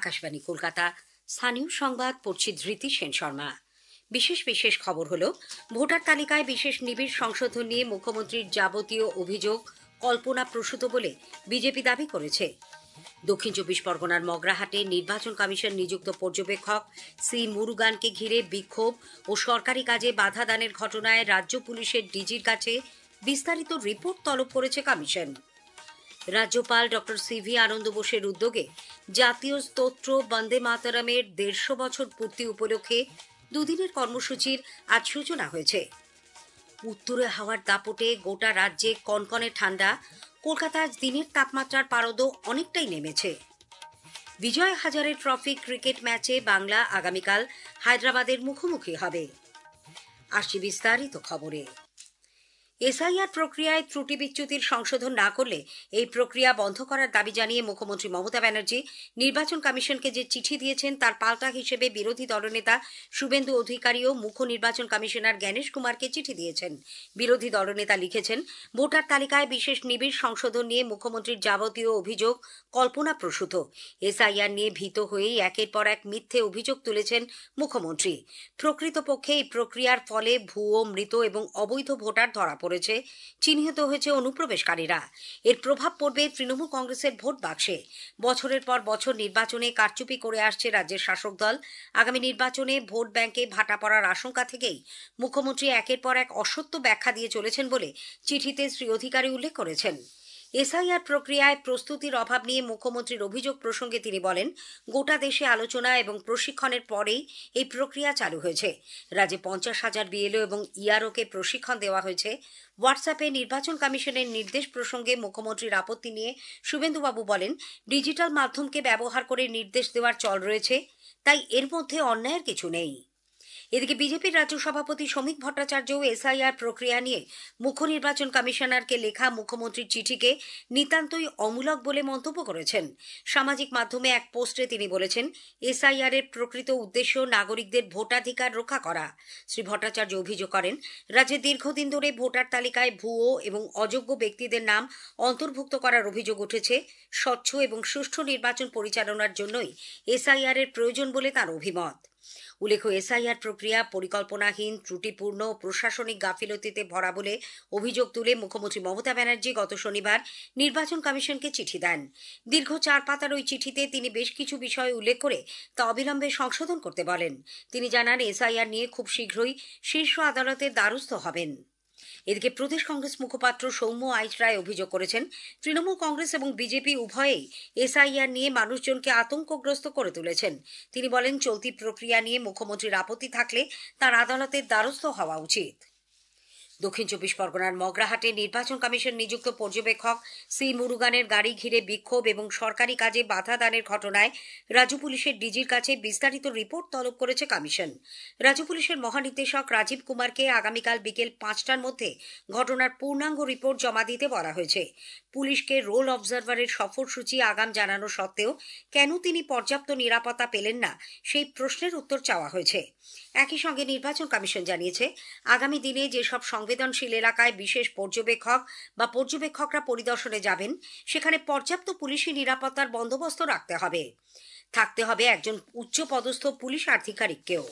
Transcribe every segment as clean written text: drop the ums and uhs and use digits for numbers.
আকাশবাণী কলকাতা। স্থানীয় সংবাদ পড়ছি ধৃতি সেন শর্মা। বিশেষ খবর হলো, ভোটার তালিকায় বিশেষ নিবিড় সংশোধন নিয়ে মুখ্যমন্ত্রীর যাবতীয় অভিযোগ কল্পনাপ্রসূত বলে বিজেপি দাবি করেছে। দক্ষিণ 24 পরগনার মগরাহাটে নির্বাচন কমিশন নিযুক্ত পর্যবেক্ষক সি মুরুগানকে ঘিরে বিক্ষোভ ও সরকারি কাজে বাধা দানের ঘটনায় রাজ্য পুলিশের ডিজির কাছে বিস্তারিত রিপোর্ট তলব করেছে কমিশন। রাজ্যপাল ডক্টর সিভি আনন্দ বোসের উদ্যোগে জাতীয় স্তোত্র বন্দে মাতরমের 150 বছর পূর্তি উপলক্ষে দুদিনের কর্মসূচির আজ সূচনা হয়েছে। উত্তরে হাওয়ার দাপটে গোটা রাজ্যে কনকনে ঠান্ডা। কলকাতায় দিনের তাপমাত্রার পারদ অনেকটাই নেমেছে। বিজয় হাজারে ট্রফি ক্রিকেট ম্যাচে বাংলা আগামীকাল হায়দ্রাবাদের মুখোমুখি হবে। আসছে বিস্তারিত খবরে। এসআইআর প্রক্রিয়ায় ত্রুটি বিচ্যুতির সংশোধন না করলে এই প্রক্রিয়া বন্ধ করার দাবি জানিয়ে মুখ্যমন্ত্রী মমতা ব্যানার্জি নির্বাচন কমিশনকে যে চিঠি দিয়েছেন তার পাল্টা হিসেবে বিরোধী দলনেতা শুভেন্দু অধিকারীও মুখ্য নির্বাচন কমিশনার জ্ঞানেশ কুমারকে চিঠি দিয়েছেন। বিরোধী দলনেতা লিখেছেন, ভোটার তালিকায় বিশেষ নিবিড় সংশোধন নিয়ে মুখ্যমন্ত্রীর যাবতীয় অভিযোগ কল্পনাপ্রসূত। এসআইআর নিয়ে ভীত হয়েই একের পর এক মিথ্যে অভিযোগ তুলেছেন মুখ্যমন্ত্রী। প্রকৃতপক্ষে এই প্রক্রিয়ার ফলে ভুয়ো, মৃত এবং অবৈধ ভোটার ধরা পড়েছে, চিহ্নিত হয়েছে অনুপ্রবেশকারীরা। এর প্রভাব পড়বে তৃণমূল কংগ্রেসের ভোট বাক্সে। বছরের পর বছর নির্বাচনে কারচুপি করে আসছে রাজ্যের শাসক দল। আগামী নির্বাচনে ভোট ব্যাংকে ভাটা পড়ার আশঙ্কা থেকেই মুখ্যমন্ত্রী একের পর এক অসত্য ব্যাখ্যা দিয়ে চলেছেন বলে চিঠিতে শ্রী অধিকারী উল্লেখ করেছেন। এসআইআর প্রক্রিয়ায় প্রস্তুতির অভাব নিয়ে মুখ্যমন্ত্রীর অভিযোগ প্রসঙ্গে তিনি বলেন, গোটা দেশে আলোচনা এবং প্রশিক্ষণের পরেই এই প্রক্রিয়া চালু হয়েছে। রাজ্যে 50,000 বিএলও এবং ইআরওকে প্রশিক্ষণ দেওয়া হয়েছে। হোয়াটসঅ্যাপে নির্বাচন কমিশনের নির্দেশ প্রসঙ্গে মুখ্যমন্ত্রীর আপত্তি নিয়ে শুভেন্দুবাবু বলেন, ডিজিটাল মাধ্যমকে ব্যবহার করে নির্দেশ দেওয়ার চল রয়েছে, তাই এর মধ্যে অন্যায়ের কিছু নেই। এদিকে বিজেপির রাজ্য সভাপতি শ্রমিক ভট্টাচার্যও এসআইআর প্রক্রিয়া নিয়ে মুখ্য নির্বাচন কমিশনারকে লেখা মুখ্যমন্ত্রীর চিঠিকে নিতান্তই অমূলক বলে মন্তব্য করেছেন। সামাজিক মাধ্যমে এক পোস্টে তিনি বলেছেন, এসআইআর এর প্রকৃত উদ্দেশ্য নাগরিকদের ভোটাধিকার রক্ষা করা। শ্রী ভট্টাচার্য অভিযোগ করেন, রাজ্যে দীর্ঘদিন ধরে ভোটার তালিকায় ভুয়ো এবং অযোগ্য ব্যক্তিদের নাম অন্তর্ভুক্ত করার অভিযোগ উঠেছে। স্বচ্ছ এবং সুষ্ঠু নির্বাচন পরিচালনার জন্যই এসআইআর এর প্রয়োজন বলে তাঁর অভিমত। উল্লেখ্য, এসআইআর প্রক্রিয়া পরিকল্পনাহীন, ত্রুটিপূর্ণ, প্রশাসনিক গাফিলতিতে ভরা বলে অভিযোগ তুলে মুখ্যমন্ত্রী মমতা ব্যানার্জি গত শনিবার নির্বাচন কমিশনকে চিঠি দেন। দীর্ঘ 4 পাতার ওই চিঠিতে তিনি বেশ কিছু বিষয় উল্লেখ করে তা অবিলম্বে সংশোধন করতে বলেন। তিনি জানান, এসআইআর নিয়ে খুব শীঘ্রই শীর্ষ আদালতের দ্বারস্থ হবেন। এদিকে প্রদেশ কংগ্রেস মুখপাত্র সৌম্য আইচ রায় অভিযোগ করেছেন, তৃণমূল কংগ্রেস এবং বিজেপি উভয়েই এসআইআর নিয়ে মানুষজনকে আতঙ্কগ্রস্ত করে তুলেছেন। তিনি বলেন, চলতি প্রক্রিয়া নিয়ে মুখ্যমন্ত্রীর আপত্তি থাকলে তার আদালতের দ্বারস্থ হওয়া উচিত। দক্ষিণ 24 পরগনার মগরাহাটে নির্বাচন কমিশন নিযুক্ত পর্যবেক্ষক সি মুরুগানের গাড়ি ঘিরে বিক্ষোভ এবং সরকারি কাজে বাধা দানের ঘটনায় রাজ্য পুলিশের ডিজির কাছে বিস্তারিত রিপোর্ট তলব করেছে কমিশন। রাজ্য পুলিশের মহানির্দেশক রাজীব কুমারকে আগামীকাল বিকেল 5টার মধ্যে ঘটনার পূর্ণাঙ্গ রিপোর্ট জমা দিতে বলা হয়েছে। পুলিশকে রোল অবজারভারের সফরসূচি আগাম জানানো সত্ত্বেও কেন তিনি পর্যাপ্ত নিরাপত্তা পেলেন না, সেই প্রশ্নের উত্তর চাওয়া হয়েছে। একই সঙ্গে নির্বাচন কমিশন জানিয়েছে, আগামী দিনে যেসব সংবেদনশীল এলাকায় বিশেষ পর্যবেক্ষক বা পর্যবেক্ষকরা পরিদর্শনে যাবেন, সেখানে পর্যাপ্ত পুলিশি নিরাপত্তার বন্দোবস্ত রাখতে হবে। থাকতে হবে একজন উচ্চপদস্থ পুলিশ আধিকারিককেও।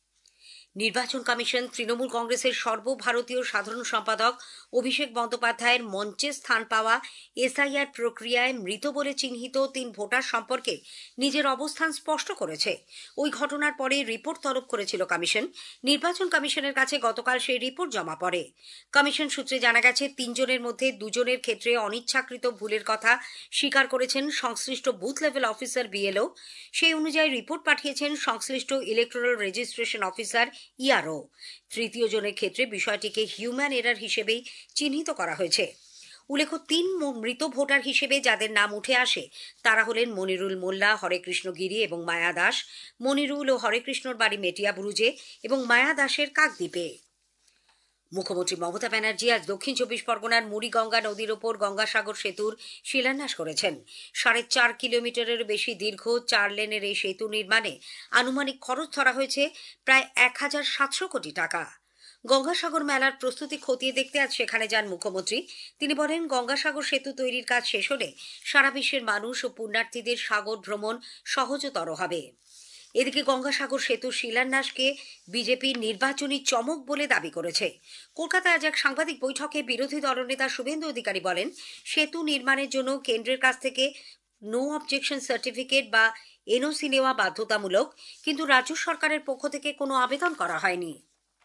নির্বাচন কমিশন তৃণমূল কংগ্রেসের সর্বভারতীয় সাধারণ সম্পাদক অভিষেক বন্দ্যোপাধ্যায়ের মঞ্চে স্থান পাওয়া এসআইআর প্রক্রিয়ায় মৃত বলে চিহ্নিত 3 ভোটার সম্পর্কে নিজের অবস্থান স্পষ্ট করেছে। ওই ঘটনার পরে রিপোর্ট তলব করেছিল কমিশন। নির্বাচন কমিশনের কাছে গতকাল সেই রিপোর্ট জমা পড়ে। কমিশন সূত্রে জানা গেছে, 3 জনের মধ্যে 2 জনের ক্ষেত্রে অনিচ্ছাকৃত ভুলের কথা স্বীকার করেছেন সংশ্লিষ্ট বুথ লেভেল অফিসার বিএলও। সেই অনুযায়ী রিপোর্ট পাঠিয়েছেন সংশ্লিষ্ট ইলেকটোরাল রেজিস্ট্রেশন অফিসার ইআরও। তৃতীয় জনের ক্ষেত্রে বিষয়টিকে হিউম্যান এরার হিসেবেই চিহ্নিত করা হয়েছে। উল্লেখ্য, 3 মৃত ভোটার হিসেবে যাদের নাম উঠে আসে তারা হলেন মনিরুল মোল্লা, হরেকৃষ্ণ গিরি এবং মায়া দাস। মনিরুল ও হরেকৃষ্ণর বাড়ি মেটিয়াবুরুজে এবং মায়া দাসের কাকদ্বীপে। মুখ্যমন্ত্রী মমতা ব্যানার্জি আজ দক্ষিণ 24 পরগনার মুড়িগঙ্গা নদীর ওপর গঙ্গাসাগর সেতুর শিলান্যাস করেছেন। 4.5 কিলোমিটারের বেশি দীর্ঘ 4 লেনের এই সেতু নির্মাণে আনুমানিক খরচ ধরা হয়েছে প্রায় 1,700 কোটি টাকা। গঙ্গাসাগর মেলার প্রস্তুতি খতিয়ে দেখতে আজ সেখানে যান মুখ্যমন্ত্রী। তিনি বলেন, গঙ্গাসাগর সেতু তৈরির কাজ শেষ হলে সারা বিশ্বের মানুষ ও পুণ্যার্থীদের সাগর ভ্রমণ সহজতর হবে। এদিকে গঙ্গাসাগর সেতু শিলান্যাসকে বিজেপির নির্বাচনী চমক বলে দাবি করেছে। কলকাতায় আজ এক সাংবাদিক বৈঠকে বিরোধী দলনেতা শুভেন্দু অধিকারী বলেন, সেতু নির্মাণের জন্য কেন্দ্রের কাছ থেকে নো অবজেকশন সার্টিফিকেট বা এনওসি নেওয়া বাধ্যতামূলক, কিন্তু রাজ্য সরকারের পক্ষ থেকে কোনো আবেদন করা হয়নি।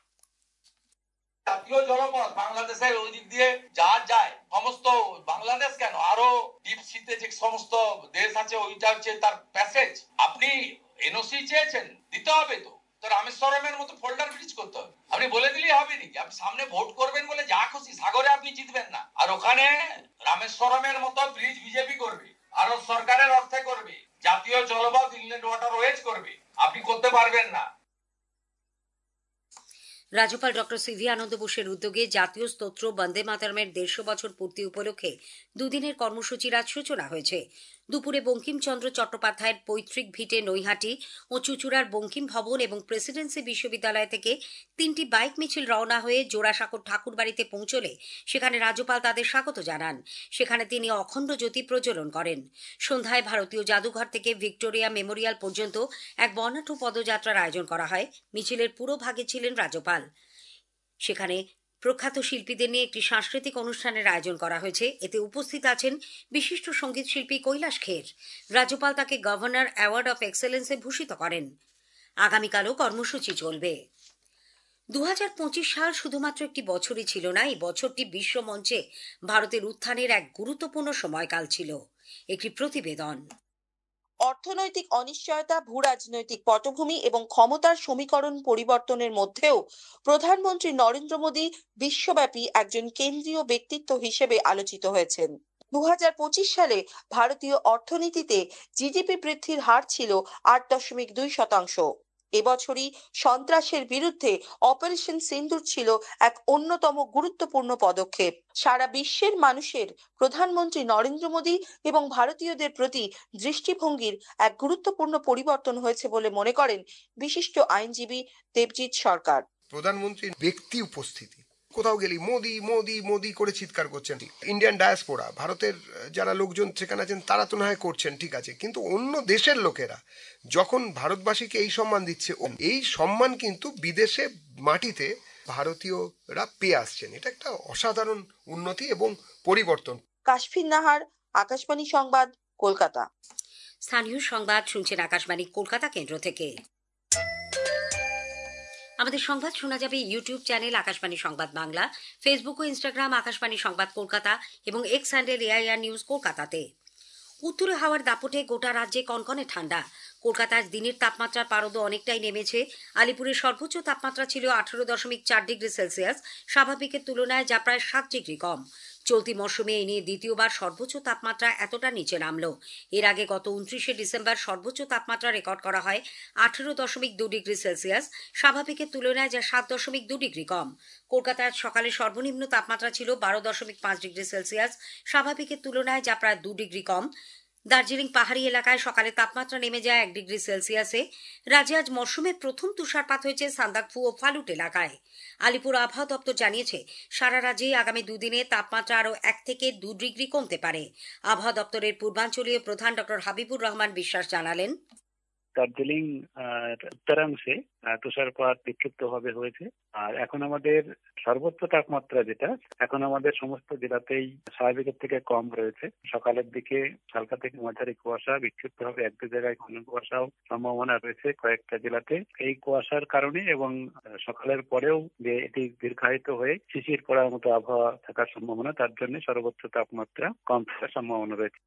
জাতীয় জলপথ বাংলাদেশের ওই দিক দিয়ে যা যায় সমস্ত বাংলাদেশ কেন আরো ডিপ সিতে যে সমস্ত দেশ আছে ওইটা হচ্ছে তার প্যাসেজ। আপনি এনওসি চেয়েছেন, দিতে হবে তো। তো রামেশ্বরমের মতো ফোল্ডার ব্রিজ করতে হবে। আপনি বলে দিলেই হবে নাকি? আপনি সামনে ভোট করবেন বলে যা খুশি সাগরে আপনি জিতবেন না। আর ওখানে রামেশ্বরমের মতো ব্রিজ বিজেপি করবে, ভারত সরকারের অর্থে করবে, জাতীয় জলপথ ইনল্যান্ড ওয়াটারওয়েজ করবে। আপনি করতে পারবেন না। রাজ্যপাল ডক্টর সিভি আনন্দ বোসের উদ্যোগে জাতীয় স্তোত্র বন্দে মাতরমের 150 বছর পূর্তি উপলক্ষে দুদিনের কর্মসূচির আজ সূচনা হয়েছে। দুপুরে বঙ্কিমচন্দ্র চট্টোপাধ্যায়ের পৈতৃক ভিটে নৈহাটি ও চুঁচুড়ার বঙ্কিম ভবন এবং প্রেসিডেন্সি বিশ্ববিদ্যালয় থেকে 3টি বাইক মিছিল রওনা হয়ে জোড়াসাঁকোর ঠাকুরবাড়িতে পৌঁছলে সেখানে রাজ্যপাল তাদের স্বাগত জানান। সেখানে তিনি অখণ্ড জ্যোতি প্রজ্বলন করেন। সন্ধ্যায় ভারতীয় জাদুঘর থেকে ভিক্টোরিয়া মেমোরিয়াল পর্যন্ত এক বর্ণাঢ্য পদযাত্রার আয়োজন করা হয়। মিছিলের পুরো ভাগে ছিলেন রাজ্যপাল। সেখানে প্রখ্যাত শিল্পীদের নিয়ে একটি সাংস্কৃতিক অনুষ্ঠানের আয়োজন করা হয়েছে। এতে উপস্থিত আছেন বিশিষ্ট সঙ্গীত শিল্পী কৈলাস খের। রাজ্যপাল তাকে গভর্নর অ্যাওয়ার্ড অফ এক্সেলেন্সে ভূষিত করেন। আগামীকালও কর্মসূচি চলবে। 2025 সাল শুধুমাত্র একটি বছরই ছিল না, এই বছরটি বিশ্ব মঞ্চে ভারতের উত্থানের এক গুরুত্বপূর্ণ সময়কাল ছিল। একটি প্রতিবেদন। অর্থনৈতিক অনিশ্চয়তা, ভূরাজনৈতিক পটভূমি এবং ক্ষমতার সমীকরণ পরিবর্তনের মধ্যেও প্রধানমন্ত্রী নরেন্দ্র মোদী বিশ্বব্যাপী একজন কেন্দ্রীয় ব্যক্তিত্ব হিসেবে আলোচিত হয়েছেন। 2025 সালে ভারতীয় অর্থনীতিতে জিডিপি বৃদ্ধির হার ছিল 8.2%। এবছরই সন্ত্রাসের বিরুদ্ধে অপারেশন সিন্দুর ছিল এক অন্যতম গুরুত্বপূর্ণ পদক্ষেপ। সারা বিশ্বের মানুষের প্রধানমন্ত্রী নরেন্দ্র মোদী এবং ভারতীয়দের প্রতি দৃষ্টিভঙ্গির এক গুরুত্বপূর্ণ পরিবর্তন হয়েছে বলে মনে করেন বিশিষ্ট আইনজীবী দেবজিৎ সরকার। প্রধানমন্ত্রীর ব্যক্তি উপস্থিতি, কোথাও গেলি মোদি মোদি মোদি করে চিৎকার করছেন। ইন্ডিয়ান ডায়াসপোরা, ভারতের যারা লোকজন সেখানে আছেন তারা তো না হয় করছেন, ঠিক আছে, কিন্তু অন্য দেশের লোকেরা যখন ভারতবাসীকে এই সম্মান দিচ্ছে, এই সম্মান কিন্তু বিদেশে মাটিতে ভারতীয়রা পেয়ে আসছেন। এটা একটা অসাধারণ উন্নতি এবং পরিবর্তন। কাশফির নাহার, আকাশবাণী সংবাদ, কলকাতা। স্থানীয় সংবাদ শুনছেন আকাশবাণী কলকাতা কেন্দ্র থেকে। আমাদের সংবাদ শোনা যাবে ইউটিউব চ্যানেল আকাশবাণী সংবাদ বাংলা, ফেসবুক ও ইনস্টাগ্রাম আকাশবাণী সংবাদ কলকাতা এবং এক্স হ্যান্ডেল এআইআর নিউজ কলকাতাতে। উত্তরে হাওয়ার দাপটে গোটা রাজ্যে কনকনে ঠান্ডা। কলকাতায় দিনের তাপমাত্রার পারদ অনেকটাই নেমেছে। আলিপুরের সর্বোচ্চ তাপমাত্রা ছিল 18.4 ডিগ্রি সেলসিয়াস, স্বাভাবিকের তুলনায় যা প্রায় 7 ডিগ্রি কম। চলতি মরশুমে এ নিয়ে দ্বিতীয়বার সর্বোচ্চ তাপমাত্রা এতটা নিচে নামল। এর আগে গত 29শে ডিসেম্বর সর্বোচ্চ তাপমাত্রা রেকর্ড করা হয় 18.2 ডিগ্রি সেলসিয়াস, স্বাভাবিকের তুলনায় যা 7.2 ডিগ্রি কম। কলকাতায় সকালে সর্বনিম্ন তাপমাত্রা ছিল 12.5 ডিগ্রি সেলসিয়াস, স্বাভাবিকের তুলনায় যা প্রায় 2 ডিগ্রি কম। দার্জিলিং পাহাড়ি এলাকায় সকালে তাপমাত্রা নেমে যায় 1 ডিগ্রি সেলসিয়াসে। রাজ্যে আজ মরশুমের প্রথম তুষারপাত হয়েছে সান্দাকফু ও ফালুট এলাকায়। আলিপুর আবহাওয়া দপ্তর জানিয়েছে, সারা রাজ্যে আগামী দুদিনে তাপমাত্রা আরও 1 থেকে 2 ডিগ্রি কমতে পারে। আবহাওয়া দপ্তরের পূর্বাঞ্চলীয় প্রধান ডক্টর হাবিবুর রহমান বিশ্বাস জানালেন, দার্জিলিং উত্তরাংশে তুষারপাত বিক্ষিপ্তভাবে হয়েছে। আর এখন আমাদের সর্বোচ্চ তাপমাত্রা যেটা, এখন আমাদের সমস্ত জেলাতেই স্বাভাবিকের থেকে কম রয়েছে। সকালের দিকে হালকা থেকে মাঝারি কুয়াশা, বিক্ষিপ্তভাবে এক দু জায়গায় ঘন কুয়াশাও সম্ভাবনা রয়েছে কয়েকটা জেলাতে। এই কুয়াশার কারণে এবং সকালের পরেও যে এটি দীর্ঘায়িত হয়ে শিশির পড়ার মতো আবহাওয়া থাকার সম্ভাবনা, তার জন্য সর্বোচ্চ তাপমাত্রা কম থাকার সম্ভাবনা রয়েছে।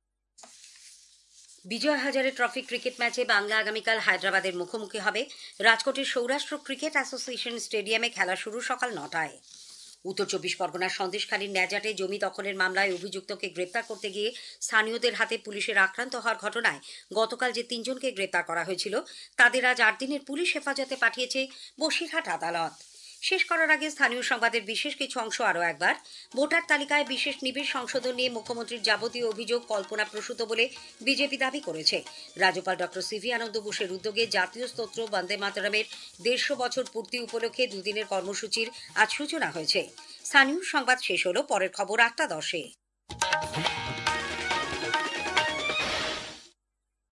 বিজয় হাজারে ট্রফি ক্রিকেট ম্যাচে বাংলা আগামীকাল হায়দ্রাবাদের মুখোমুখি হবে। রাজকোটের সৌরাষ্ট্র ক্রিকেট অ্যাসোসিয়েশন স্টেডিয়ামে খেলা শুরু সকাল 9টায়। উত্তর 24 পরগনার সন্দেশখালীর ন্যাজাটে জমি দখলের মামলায় অভিযুক্তকে গ্রেপ্তার করতে গিয়ে স্থানীয়দের হাতে পুলিশের আক্রান্ত হওয়ার ঘটনায় গতকাল যে 3 জনকে গ্রেপ্তার করা হয়েছিল তাদের আজ 8 দিনের পুলিশ হেফাজতে পাঠিয়েছে বসিরহাট আদালত। শেষ করার আগে স্থানীয় সংবাদের বিশেষ কিছু অংশ আরও একবার। ভোটার তালিকায় বিশেষ নিবিড় সংশোধন নিয়ে মুখ্যমন্ত্রীর যাবতীয় অভিযোগ কল্পনাপ্রসূত বলে বিজেপি দাবি করেছে। রাজ্যপাল ডক্টর সিভি আনন্দ বোসের উদ্যোগে জাতীয় স্তোত্র বন্দে মাতরমের 150 বছর পূর্তি উপলক্ষে দুদিনের কর্মসূচির আজ সূচনা হয়েছে। স্থানীয় সংবাদ শেষ হলো। পরের খবর 8:10-এ।